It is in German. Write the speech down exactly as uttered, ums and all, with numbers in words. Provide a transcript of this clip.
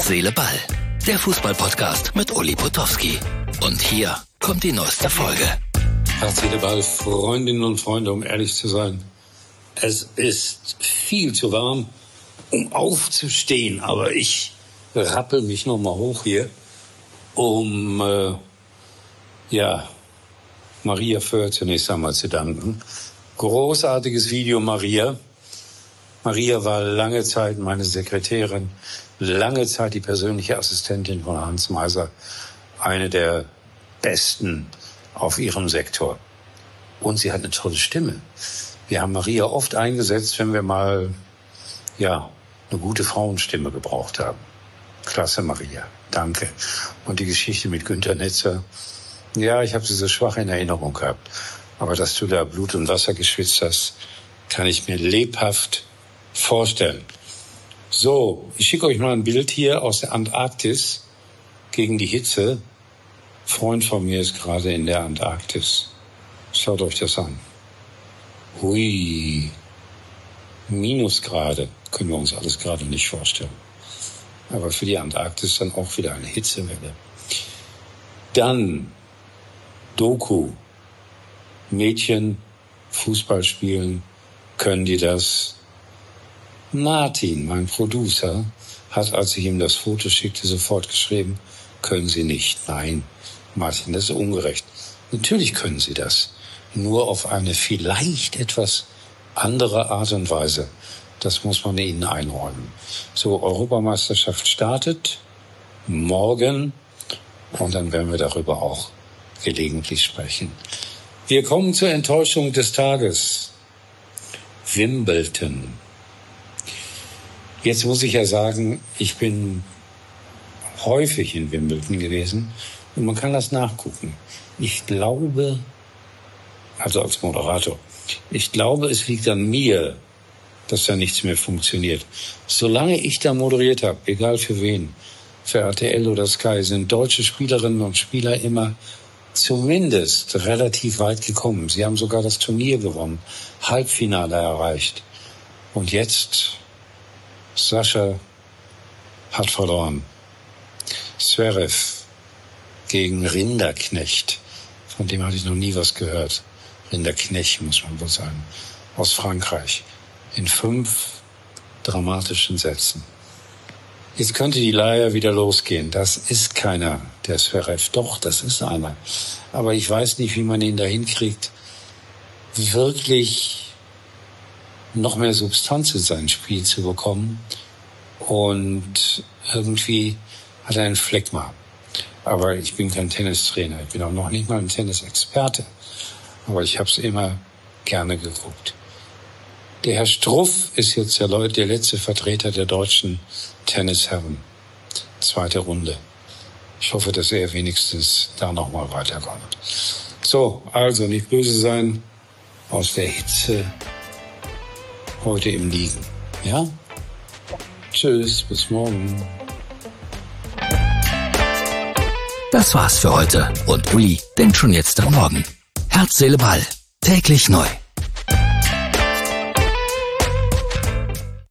Herz, Seele, Ball. Der Fußball-Podcast mit Uli Potowski. Und hier kommt die neueste Folge. Herz, Seele, Ball, Freundinnen und Freunde, um ehrlich zu sein. Es ist viel zu warm, um aufzustehen. Aber ich rappel mich nochmal hoch hier, um, äh, ja, Maria Föhr zunächst einmal zu danken. Großartiges Video, Maria. Maria war lange Zeit meine Sekretärin, lange Zeit die persönliche Assistentin von Hans Meiser, eine der besten auf ihrem Sektor. Und sie hat eine tolle Stimme. Wir haben Maria oft eingesetzt, wenn wir mal, ja, eine gute Frauenstimme gebraucht haben. Klasse, Maria. Danke. Und die Geschichte mit Günter Netzer. Ja, ich habe sie so schwach in Erinnerung gehabt. Aber dass du da Blut und Wasser geschwitzt hast, kann ich mir lebhaft vorstellen. So, ich schicke euch mal ein Bild hier aus der Antarktis gegen die Hitze. Ein Freund von mir ist gerade in der Antarktis. Schaut euch das an. Hui, Minusgrade, können wir uns alles gerade nicht vorstellen. Aber für die Antarktis dann auch wieder eine Hitzewelle. Dann Doku. Mädchen, Fußball spielen, können die das? Martin, mein Producer, hat, als ich ihm das Foto schickte, sofort geschrieben, können Sie nicht. Nein, Martin, das ist ungerecht. Natürlich können Sie das, nur auf eine vielleicht etwas andere Art und Weise. Das muss man Ihnen einräumen. So, Europameisterschaft startet morgen und dann werden wir darüber auch gelegentlich sprechen. Wir kommen zur Enttäuschung des Tages. Wimbledon. Jetzt muss ich ja sagen, ich bin häufig in Wimbledon gewesen und man kann das nachgucken. Ich glaube, also als Moderator, ich glaube, es liegt an mir, dass da nichts mehr funktioniert. Solange ich da moderiert habe, egal für wen, für R T L oder Sky, sind deutsche Spielerinnen und Spieler immer zumindest relativ weit gekommen. Sie haben sogar das Turnier gewonnen, Halbfinale erreicht. Und jetzt, Sascha hat verloren. Zverev gegen Rinderknecht. Von dem hatte ich noch nie was gehört. Rinderknecht, muss man wohl sagen. Aus Frankreich. In fünf dramatischen Sätzen. Jetzt könnte die Leier wieder losgehen. Das ist keiner, der Zverev. Doch, das ist einer. Aber ich weiß nicht, wie man ihn da hinkriegt, wirklich noch mehr Substanz in sein Spiel zu bekommen. Und irgendwie hat er einen Phlegma. Aber ich bin kein Tennistrainer. Ich bin auch noch nicht mal ein Tennisexperte. Aber ich habe es immer gerne geguckt. Der Herr Struff ist jetzt der, Leut, der letzte Vertreter der deutschen Tennisherren. Zweite Runde. Ich hoffe, dass er wenigstens da nochmal weiterkommt. So, also nicht böse sein. Aus der Hitze heute im Liegen. Ja? Tschüss, bis morgen. Das war's für heute. Und Uli denkt schon jetzt am Morgen. Herz, Seele, Ball. Täglich neu.